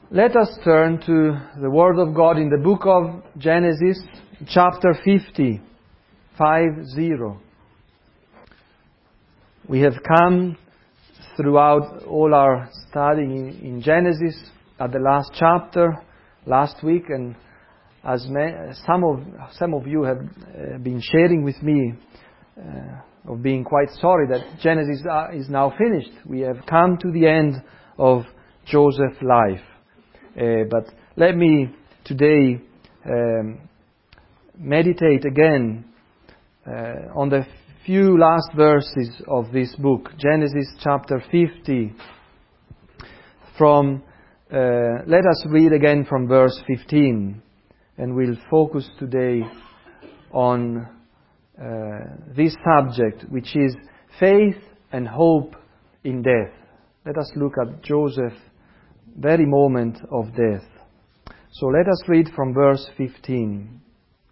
Let us turn to the Word of God in the book of Genesis, chapter 50, 50. We have come throughout all our studying in Genesis at the last chapter last week, and as some of you have been sharing with me of being quite sorry that Genesis is now finished. We have come to the end of Joseph's life. But let me today meditate again on the few last verses of this book, Genesis chapter 50. Let us read again from verse 15, and we'll focus today on this subject, which is faith and hope in death. Let us look at Joseph's very moment of death. So let us read from verse 15.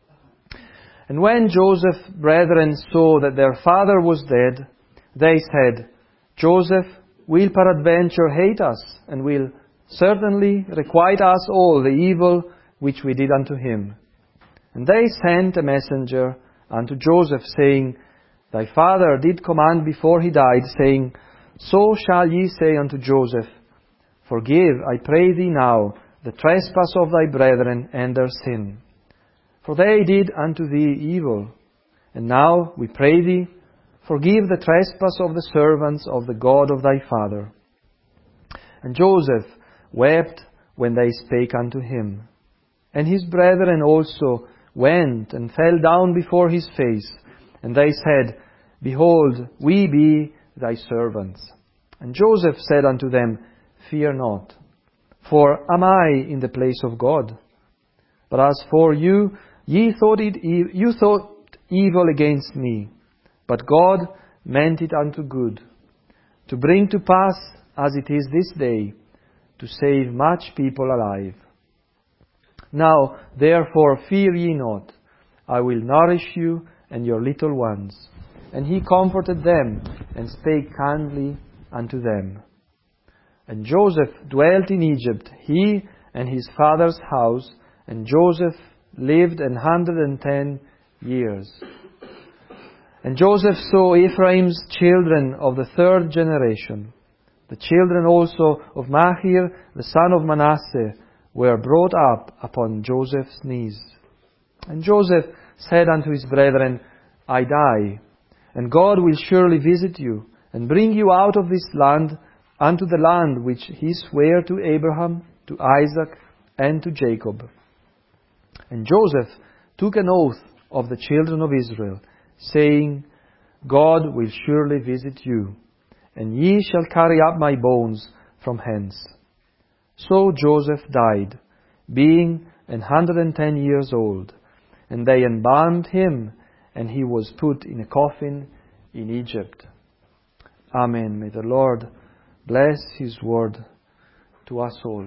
And when Joseph's brethren saw that their father was dead, they said, Joseph will peradventure hate us, and will certainly requite us all the evil which we did unto him. And they sent a messenger unto Joseph, saying, Thy father did command before he died, saying, So shall ye say unto Joseph, Forgive, I pray thee now, the trespass of thy brethren and their sin. For they did unto thee evil. And now, we pray thee, forgive the trespass of the servants of the God of thy father. And Joseph wept when they spake unto him. And his brethren also went and fell down before his face. And they said, Behold, we be thy servants. And Joseph said unto them, Fear not, for am I in the place of God? But as for you, you thought evil against me, but God meant it unto good, to bring to pass, as it is this day, to save much people alive. Now, therefore, fear ye not, I will nourish you and your little ones. And he comforted them, and spake kindly unto them. And Joseph dwelt in Egypt, he and his father's house, and Joseph lived 110 years. And Joseph saw Ephraim's children of the third generation. The children also of Machir, the son of Manasseh, were brought up upon Joseph's knees. And Joseph said unto his brethren, I die, and God will surely visit you, and bring you out of this land, unto the land which he sware to Abraham, to Isaac, and to Jacob. And Joseph took an oath of the children of Israel, saying, God will surely visit you, and ye shall carry up my bones from hence. So Joseph died, being 110 years old, and they embalmed him, and he was put in a coffin in Egypt. Amen. May the Lord bless His word to us all.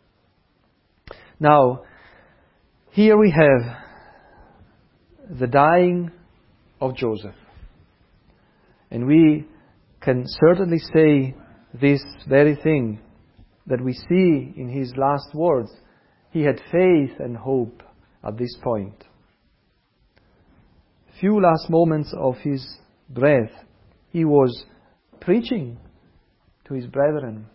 Now, here we have the dying of Joseph. And we can certainly say this very thing that we see in his last words. He had faith and hope at this point. Few last moments of his breath, he was preaching to his brethren.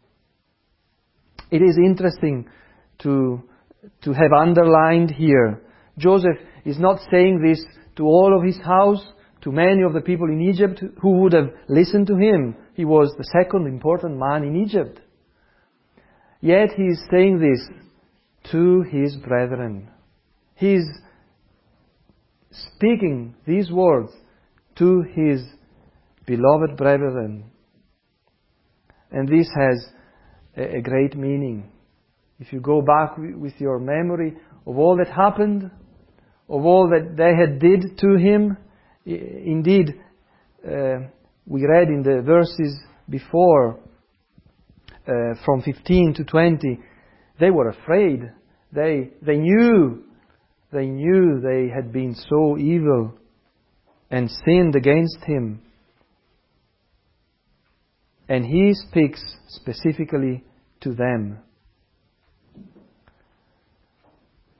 It is interesting to have underlined here. Joseph is not saying this to all of his house, to many of the people in Egypt who would have listened to him. He was the second important man in Egypt. Yet he is saying this to his brethren. He is speaking these words to his beloved brethren. And this has a great meaning. If you go back with your memory of all that happened, of all that they had did to him, indeed, we read in the verses before, from 15 to 20, they were afraid. They knew they had been so evil and sinned against him. And he speaks specifically to them.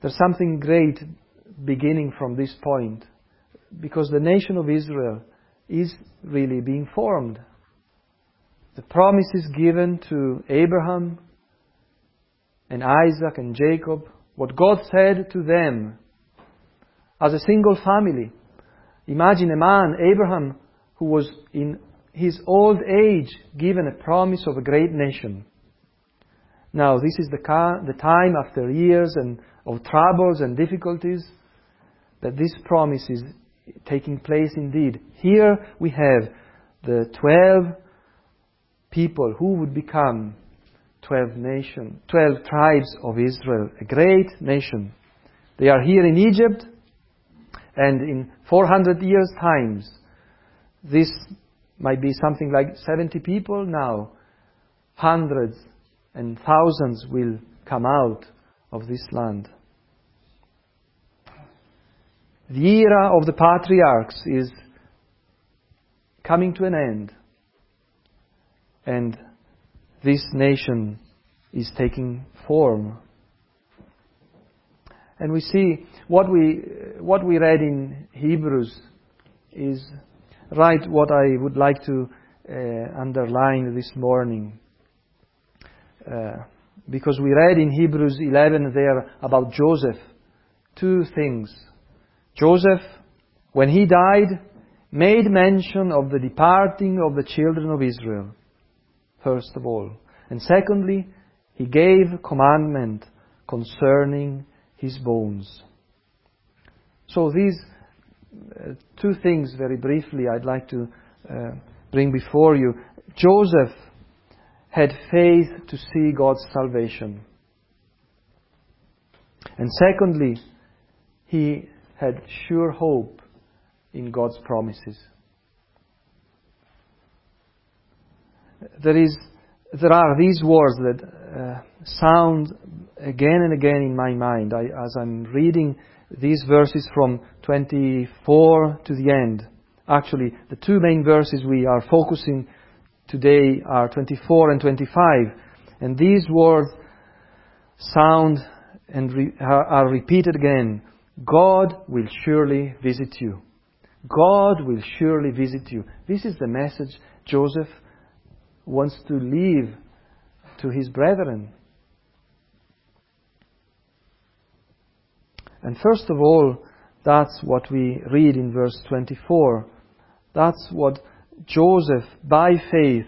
There's something great beginning from this point, because the nation of Israel is really being formed. The promise is given to Abraham and Isaac and Jacob, what God said to them as a single family. Imagine a man, Abraham, who was in his old age given a promise of a great nation. Now, this is the time after years of troubles and difficulties that this promise is taking place indeed. Here we have the 12 people who would become 12 tribes of Israel, a great nation. They are here in Egypt, and in 400 years' times, this might be something like 70 people now. Hundreds and thousands will come out of this land. The era of the patriarchs is coming to an end, and this nation is taking form. And we see what we read in Hebrews is right what I would like to underline this morning. Because we read in Hebrews 11 there about Joseph. Two things. Joseph, when he died, made mention of the departing of the children of Israel, first of all. And secondly, he gave commandment concerning his bones. So these two things, very briefly, I'd like to bring before you. Joseph had faith to see God's salvation. And secondly, he had sure hope in God's promises. There are these words that sound again and again in my mind as I'm reading these verses from 24 to the end. Actually, the two main verses we are focusing today are 24 and 25. And these words sound and are repeated again. God will surely visit you. God will surely visit you. This is the message Joseph wants to leave to his brethren. And first of all, that's what we read in verse 24. That's what Joseph, by faith,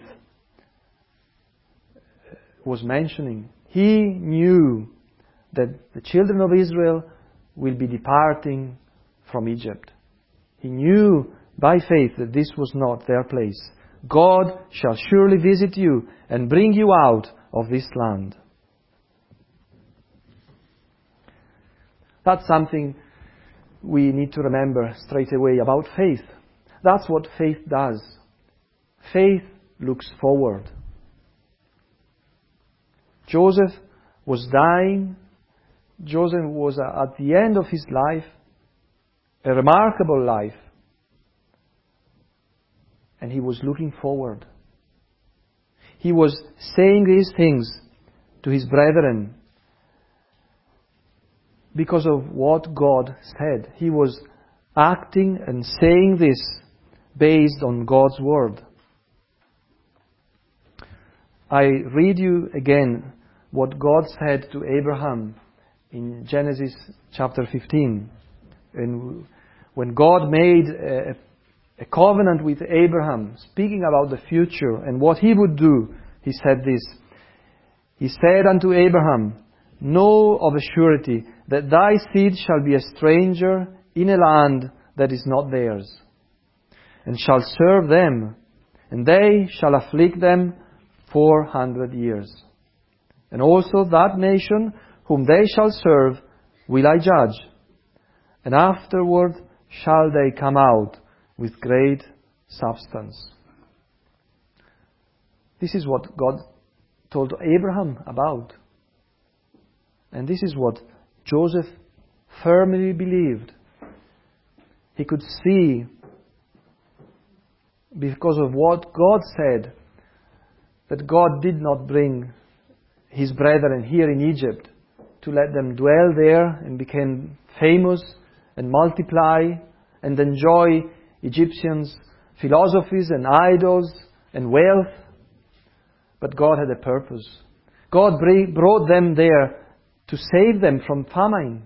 was mentioning. He knew that the children of Israel will be departing from Egypt. He knew by faith that this was not their place. God shall surely visit you and bring you out of this land. That's something we need to remember straight away about faith. That's what faith does. Faith looks forward. Joseph was dying. Joseph was at the end of his life, a remarkable life. And he was looking forward. He was saying these things to his brethren because of what God said. He was acting and saying this based on God's word. I read you again what God said to Abraham in Genesis chapter 15. And when God made a covenant with Abraham, speaking about the future and what he would do, he said this. He said unto Abraham, Know of a surety that thy seed shall be a stranger in a land that is not theirs, and shall serve them, and they shall afflict them 400 years. And also that nation whom they shall serve will I judge, and afterward shall they come out with great substance. This is what God told Abraham about. And this is what Joseph firmly believed. He could see, because of what God said, that God did not bring his brethren here in Egypt to let them dwell there and become famous and multiply and enjoy Egyptians' philosophies and idols and wealth. But God had a purpose. God brought them there to save them from famine.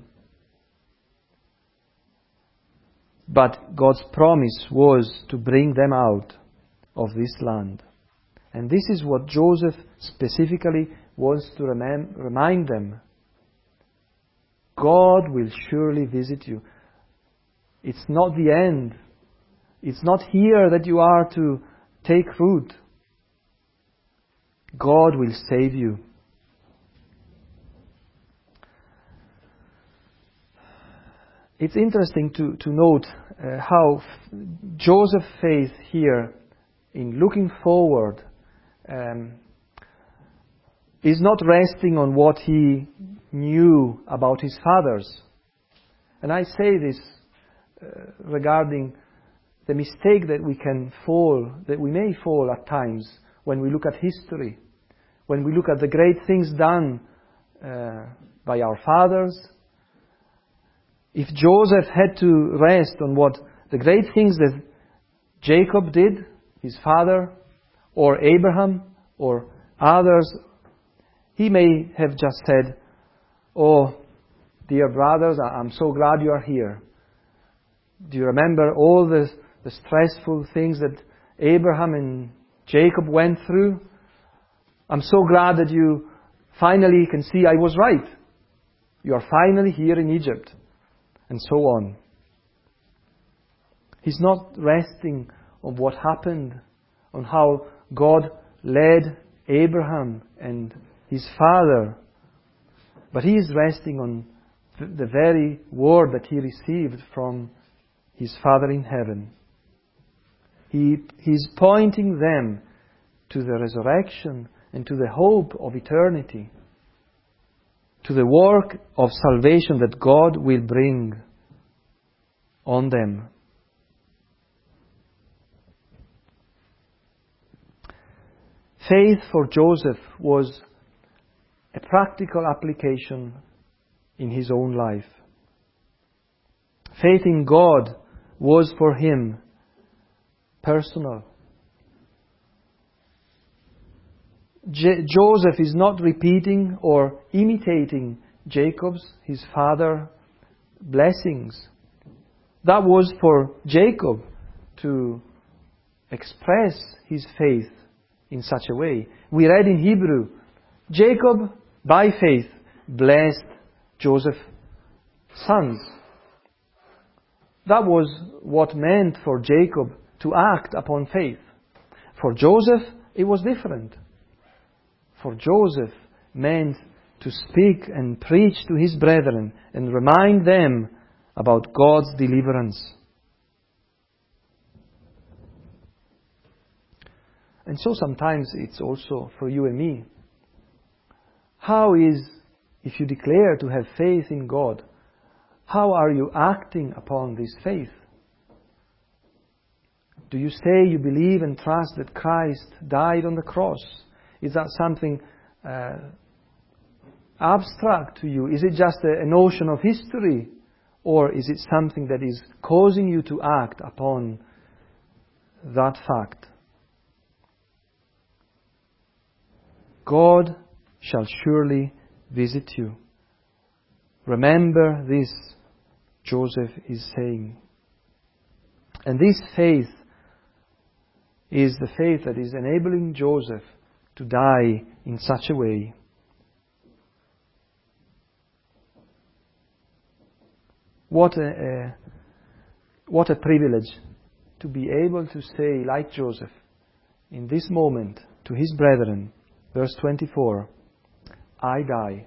But God's promise was to bring them out of this land. And this is what Joseph specifically wants to remind them. God will surely visit you. It's not the end. It's not here that you are to take root. God will save you. It's interesting to note how Joseph's faith here in looking forward is not resting on what he knew about his fathers. And I say this regarding the mistake that we may fall at times when we look at history, when we look at the great things done by our fathers. If Joseph had to rest on what the great things that Jacob did, his father, or Abraham, or others, he may have just said, "Oh, dear brothers, I'm so glad you are here. Do you remember all the stressful things that Abraham and Jacob went through? I'm so glad that you finally can see I was right. You are finally here in Egypt." And so on. He's not resting on what happened, on how God led Abraham and his father, but he is resting on the very word that he received from his Father in heaven. He's pointing them to the resurrection and to the hope of eternity, to the work of salvation that God will bring on them. Faith for Joseph was a practical application in his own life. Faith in God was for him personal. Joseph is not repeating or imitating Jacob's, his father, blessings. That was for Jacob to express his faith in such a way. We read in Hebrew, Jacob, by faith, blessed Joseph's sons. That was what meant for Jacob to act upon faith. For Joseph, it was different. For Joseph meant to speak and preach to his brethren and remind them about God's deliverance. And so sometimes it's also for you and me. How is, if you declare to have faith in God, how are you acting upon this faith? Do you say you believe and trust that Christ died on the cross? Is that something abstract to you? Is it just a notion of history? Or is it something that is causing you to act upon that fact? God shall surely visit you. Remember this, Joseph is saying. And this faith is the faith that is enabling Joseph to die in such a way. What a privilege to be able to say, like Joseph, in this moment to his brethren, verse 24, I die.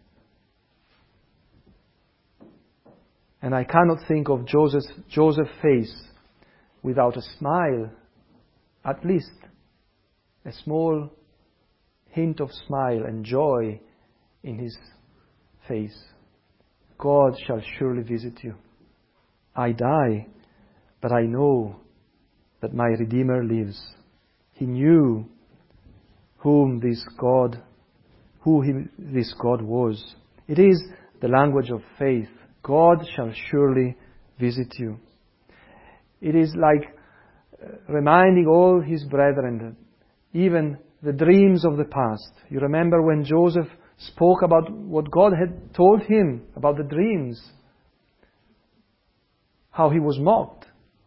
And I cannot think of Joseph's face without a smile, at least a small hint of smile and joy in his face. God shall surely visit you. I die, but I know that my Redeemer lives. He knew who this God was. It is the language of faith. God shall surely visit you. It is like reminding all his brethren that even the dreams of the past. You remember when Joseph spoke about what God had told him about the dreams, how he was mocked.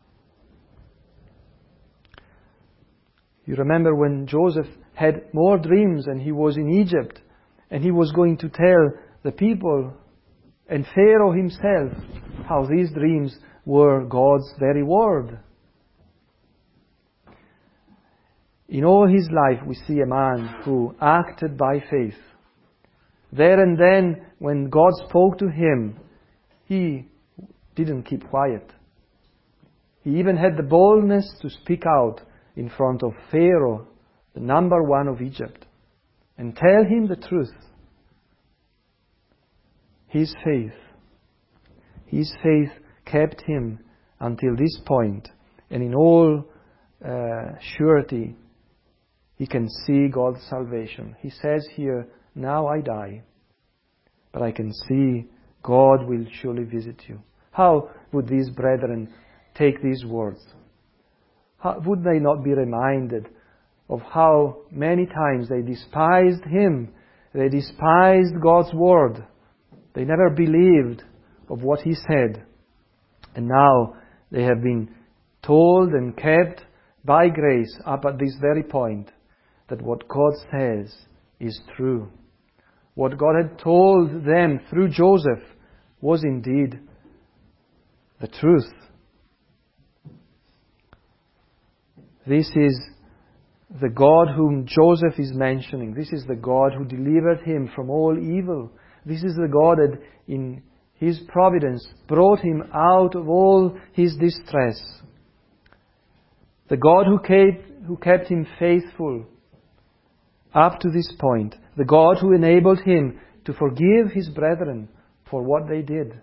You remember when Joseph had more dreams and he was in Egypt and he was going to tell the people and Pharaoh himself how these dreams were God's very word. In all his life we see a man who acted by faith. There and then when God spoke to him, he didn't keep quiet. He even had the boldness to speak out in front of Pharaoh, the number one of Egypt, and tell him the truth. His faith kept him until this point, and in all surety he can see God's salvation. He says here, now I die, but I can see God will surely visit you. How would these brethren take these words? How, would they not be reminded of how many times they despised him? They despised God's word. They never believed of what he said. And now they have been told and kept by grace up at this very point that what God says is true. What God had told them through Joseph was indeed the truth. This is the God whom Joseph is mentioning. This is the God who delivered him from all evil. This is the God that in his providence brought him out of all his distress. The God who kept him faithful up to this point. The God who enabled him to forgive his brethren for what they did.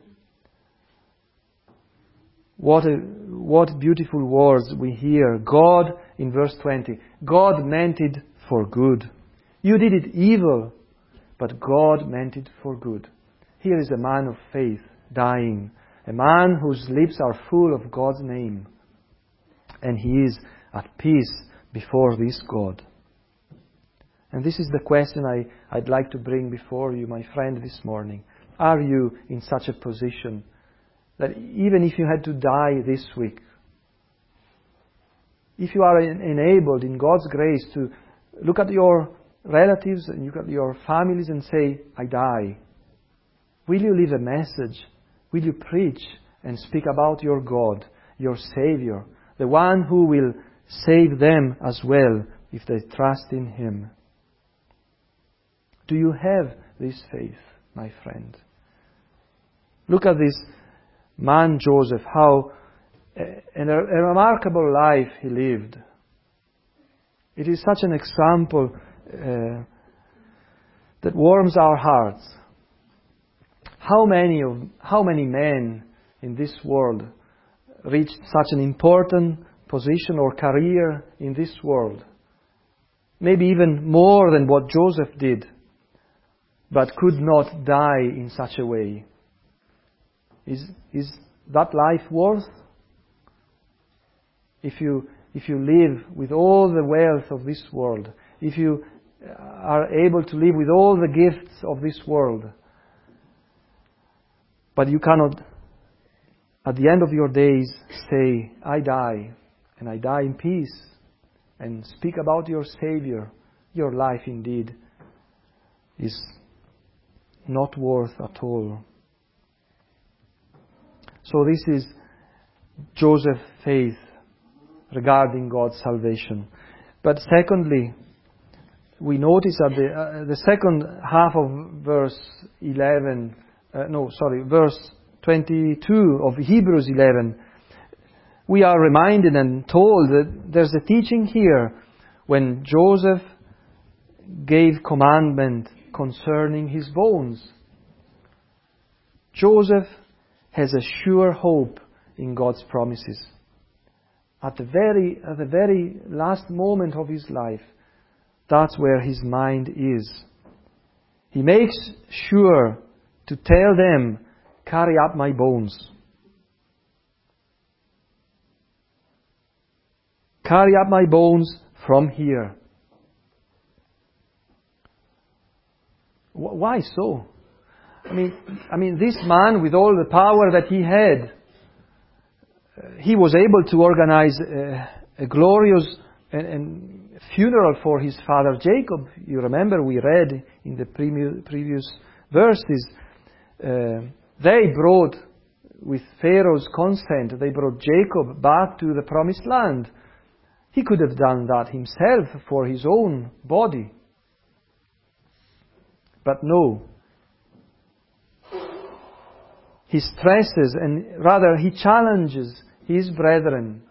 What beautiful words we hear. God, in verse 20, God meant it for good. You did it evil, but God meant it for good. Here is a man of faith dying, a man whose lips are full of God's name, and he is at peace before this God. And this is the question I'd like to bring before you, my friend, this morning. Are you in such a position that even if you had to die this week, if you are enabled in God's grace to look at your relatives and look at your families and say, I die, will you leave a message? Will you preach and speak about your God, your Savior, the one who will save them as well if they trust in Him? Do you have this faith, my friend? Look at this man Joseph, how a remarkable life he lived. It is such an example that warms our hearts. How many men in this world reached such an important position or career in this world? Maybe even more than what Joseph did, but could not die in such a way. Is that life worth? If you live with all the wealth of this world, if you are able to live with all the gifts of this world, but you cannot, at the end of your days, say, I die, and I die in peace, and speak about your Savior, your life indeed is not worth at all. So this is Joseph's faith regarding God's salvation. But secondly, we notice at the second half of verse 22 of Hebrews 11, we are reminded and told that there's a teaching here when Joseph gave commandment concerning his bones. Joseph has a sure hope in God's promises. At the very last moment of his life, that's where his mind is. He makes sure to tell them, carry up my bones. Carry up my bones from here. Why so? I mean, this man, with all the power that he had, he was able to organize a glorious funeral for his father Jacob. You remember we read in the previous verses, they brought, with Pharaoh's consent, they brought Jacob back to the promised land. He could have done that himself for his own body. But no. He stresses, and rather he challenges his brethren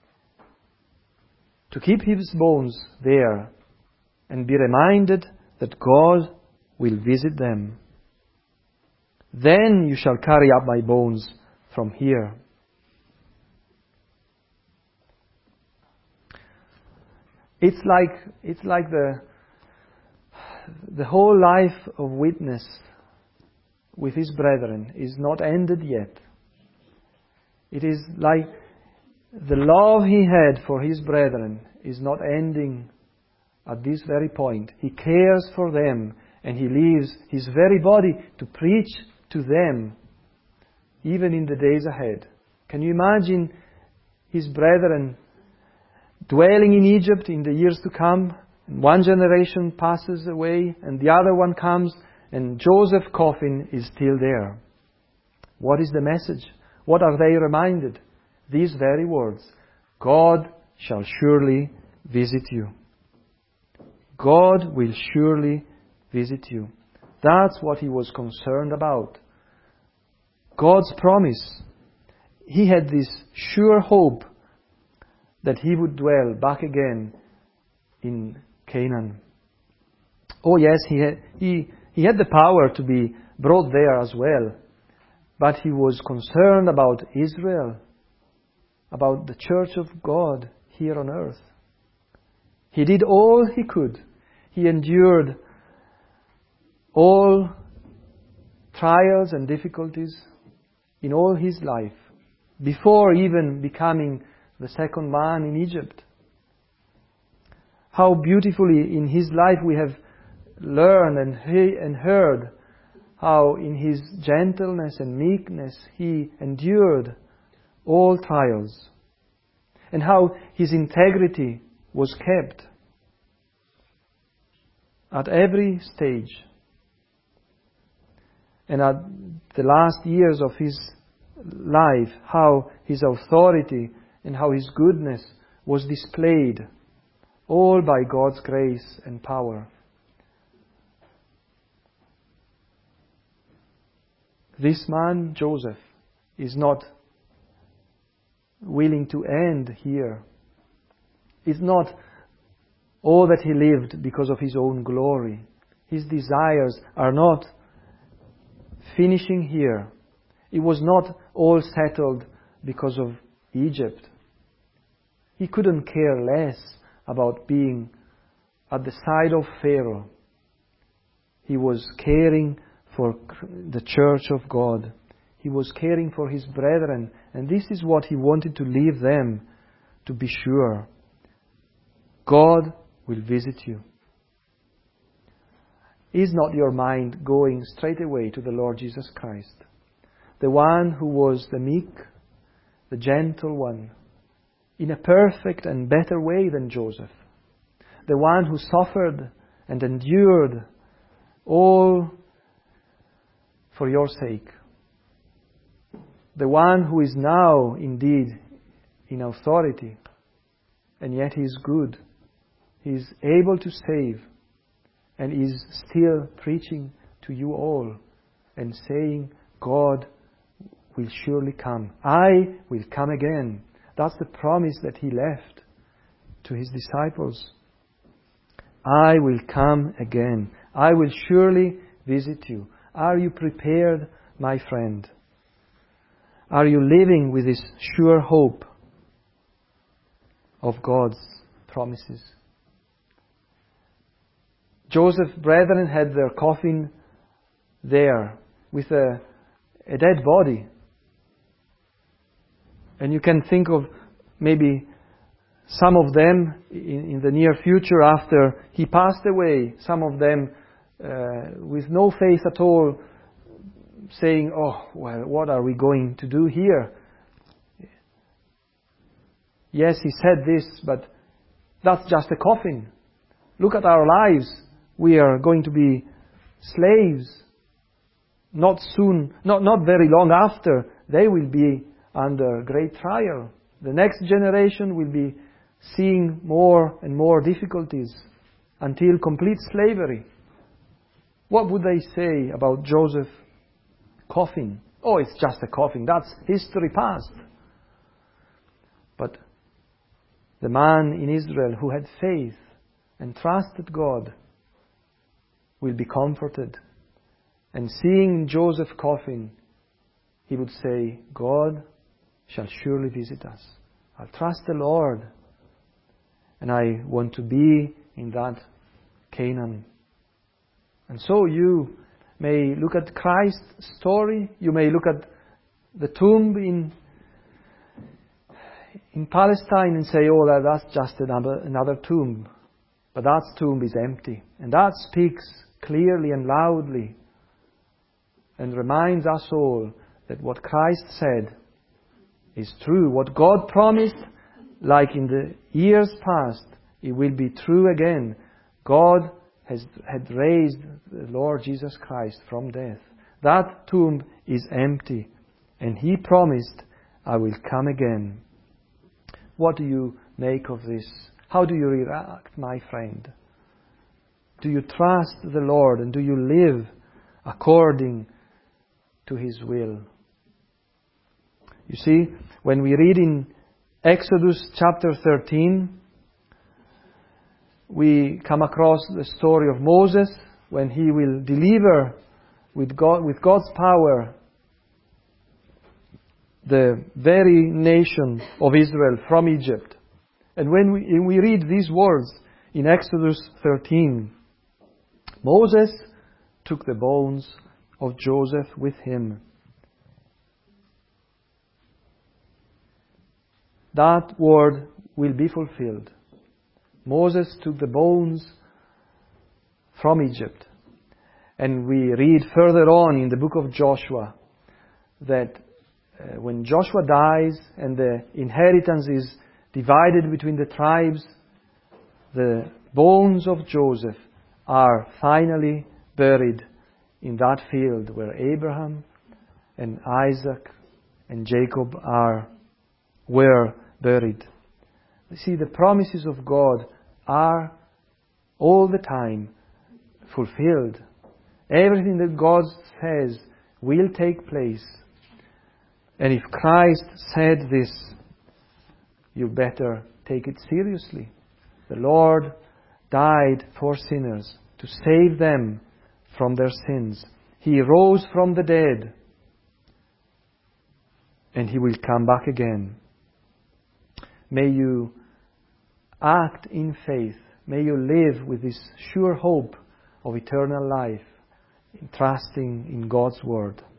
to keep his bones there and be reminded that God will visit them. Then you shall carry up my bones from here. It's like the whole life of witness with his brethren is not ended yet. It is like the love he had for his brethren is not ending at this very point. He cares for them, and he leaves his very body to preach to them even in the days ahead. Can you imagine his brethren dwelling in Egypt in the years to come? One generation passes away and the other one comes, and Joseph's coffin is still there. What is the message? What are they reminded? These very words: God shall surely visit you. God will surely visit you. That's what he was concerned about. God's promise. He had this sure hope that he would dwell back again in Canaan. Oh yes, he had the power to be brought there as well, but he was concerned about Israel, about the church of God here on earth. He did all he could. He endured all trials and difficulties in all his life, before even becoming the second man in Egypt. How beautifully in his life we have learned and heard how in his gentleness and meekness he endured all trials, and how his integrity was kept at every stage. And at the last years of his life, how his authority and how his goodness was displayed, all by God's grace and power. This man, Joseph, is not willing to end here. It's not all that he lived because of his own glory. His desires are not finishing here. It was not all settled because of Egypt. He couldn't care less about being at the side of Pharaoh. He was caring for the church of God. He was caring for his brethren, and this is what he wanted to leave them to be sure. God will visit you. Is not your mind going straight away to the Lord Jesus Christ, the one who was the meek, the gentle one, in a perfect and better way than Joseph, the one who suffered and endured all for your sake, the one who is now indeed in authority, and yet he is good, he is able to save, and is still preaching to you all and saying, God will surely come. I will come again. That's the promise that he left to his disciples. I will come again. I will surely visit you. Are you prepared, my friend? Are you living with this sure hope of God's promises? Joseph's brethren had their coffin there, with a dead body. And you can think of maybe some of them in the near future after he passed away, some of them with no faith at all, saying, "Oh, well, what are we going to do here? Yes, he said this, but that's just a coffin. Look at our lives. We are going to be slaves. Not soon, not very long after, they will be under great trial. The next generation will be seeing more and more difficulties until complete slavery." What would they say about Joseph's coffin? Oh, it's just a coffin. That's history past. But the man in Israel who had faith and trusted God will be comforted. And seeing Joseph's coffin, he would say, "God shall surely visit us. I'll trust the Lord. And I want to be in that Canaan." And so you may look at Christ's story. You may look at the tomb in Palestine and say, "Oh, that's just another tomb." But that tomb is empty. And that speaks clearly and loudly and reminds us all that what Christ said is true. What God promised, like in the years past, it will be true again. God had raised the Lord Jesus Christ from death. That tomb is empty. And He promised, "I will come again." What do you make of this? How do you react, my friend? Do you trust the Lord and do you live according to His will? You see, when we read in Exodus chapter 13, we come across the story of Moses when he will deliver with God's power the very nation of Israel from Egypt. And when we read these words in Exodus 13, Moses took the bones of Joseph with him. That word will be fulfilled. Moses took the bones from Egypt. And we read further on in the book of Joshua that when Joshua dies and the inheritance is divided between the tribes, the bones of Joseph are finally buried in that field where Abraham and Isaac and Jacob were buried. You see, the promises of God are all the time fulfilled. Everything that God says will take place. And if Christ said this, you better take it seriously. The Lord died for sinners to save them from their sins. He rose from the dead, and He will come back again. May you act in faith. May you live with this sure hope of eternal life, trusting in God's Word.